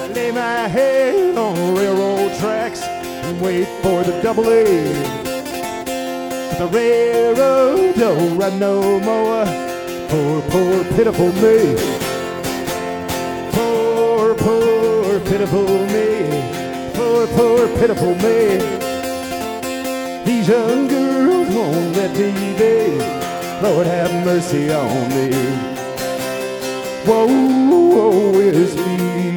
lay my head on railroad tracks and wait for the double A. But the railroad don't run no more. Poor, poor, pitiful me. Poor, poor, pitiful me. Poor, poor, pitiful me. These young girls won't let me be. Lord have mercy on me. Woe, woe is me.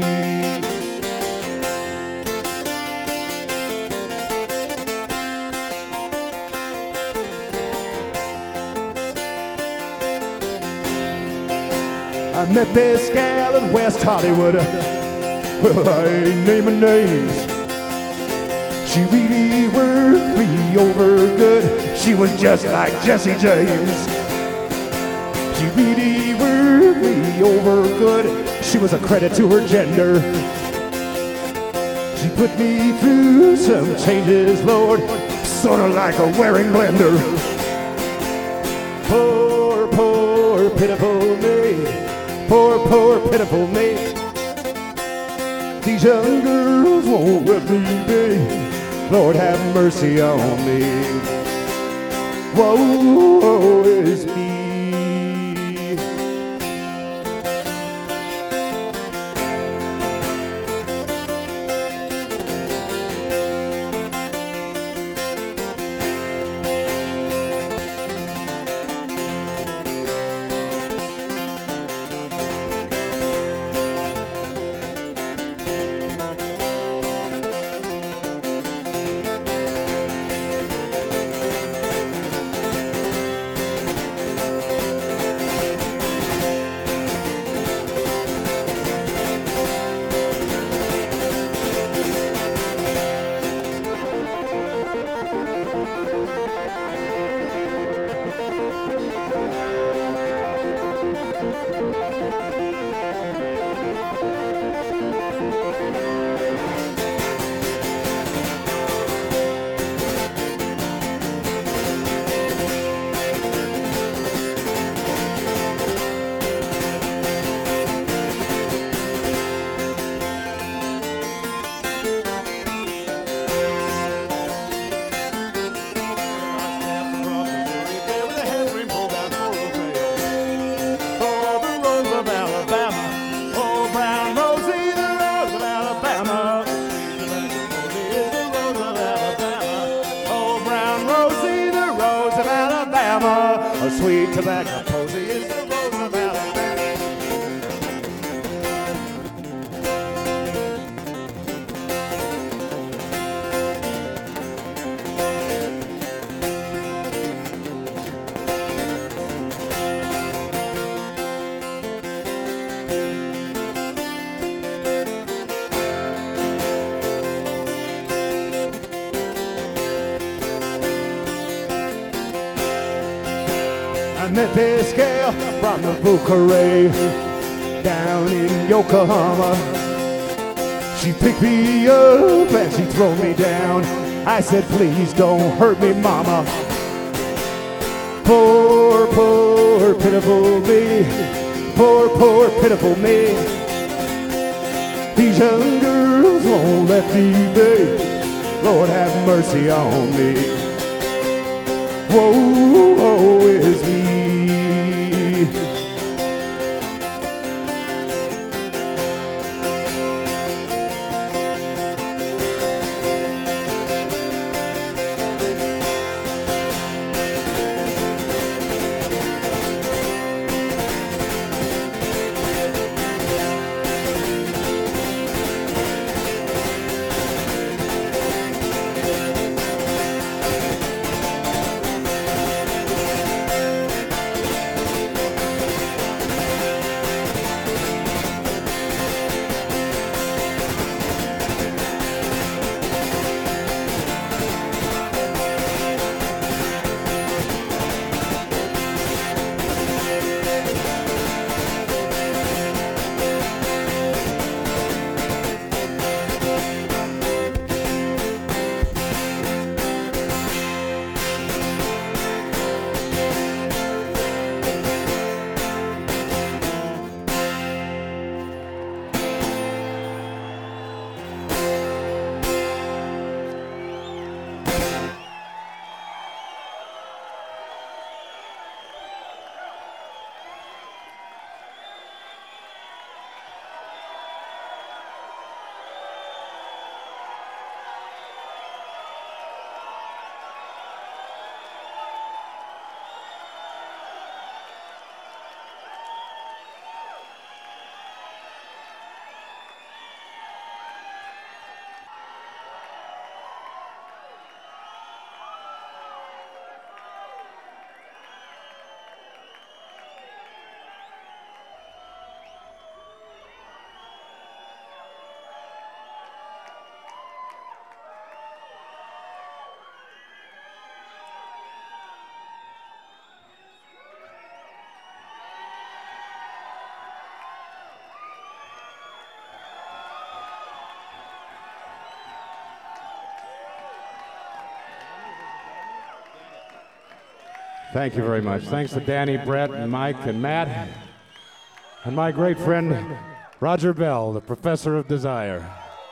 I met this gal in West Hollywood. Well, I ain't naming names. She really worked me over good. She was just like Jesse James. She really worked me over good. She was a credit to her gender. She put me through some changes, Lord, sort of like a wearing blender. Poor, poor, pitiful me. Poor, poor, pitiful me. These young girls won't let me be. Lord have mercy on me. Woe, woe is me. A sweet tobacco posy is the rose of Alabama. I met this gal from the Bucharest down in Yokohama. She picked me up and she threw me down. I said, please don't hurt me, mama. Poor, poor, pitiful me. Poor, poor, pitiful me. These young girls won't let me be. Lord have mercy on me. Woe, woe is me. Thank you very much. Thanks to Danny, Brett, and Mike, and Matt, and my great friend, Roger Bell, the Professor of Desire.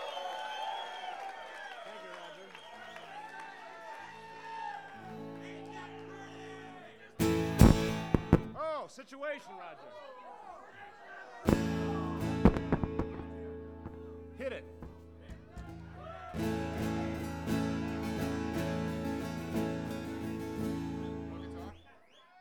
Oh, situation, Roger. Hit it.